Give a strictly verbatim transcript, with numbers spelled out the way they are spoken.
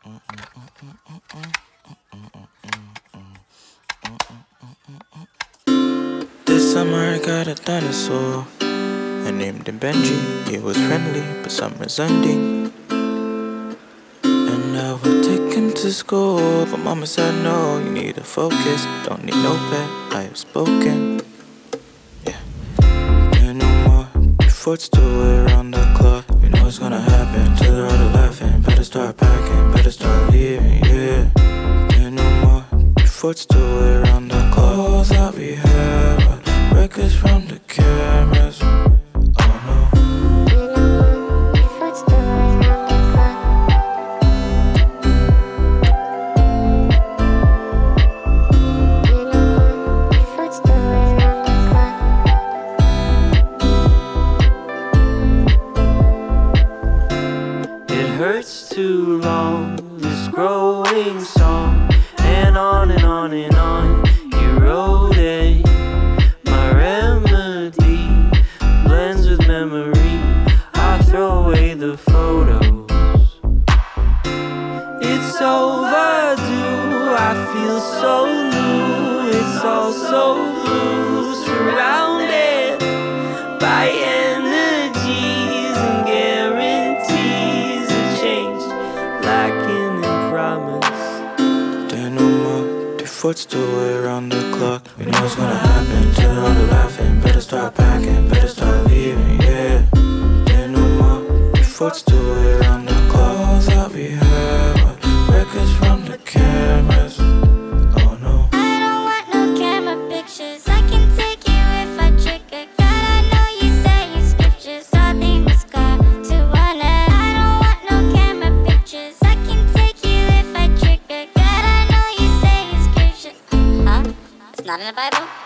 This summer I got a dinosaur. I named him Benji. He was friendly, but some resenting. And I would take him to school, but mama said no, you need to focus. Don't need no pet, I have spoken. Yeah. You no more, before it's two around the clock. We know it's gonna happen, till they're all laughing. Better start packing, better start leaving, yeah. You no more, before it's two around the clock. All that we have are records from the cameras. Hurts too long, this growing song, and on and on and on you wrote it. My remedy blends with memory. I throw away the photos. It's overdue, I feel so new. It's all so blue, surrounded by energies and guarantees. Lacking in promise. There no more, before it's two around the clock. We know it's gonna happen, till they're all laughing. Better start packing, better start leaving, yeah. There no more, before it's two around the clock. All that we have are records from the cameras. Oh no. I don't want no camera pictures. I can take you if I trigger. God, I know you say your scriptures. All they must go to one end. I don't want no camera pictures. I can take you if I trigger. God, I know you say your scriptures. Huh? It's not in the Bible?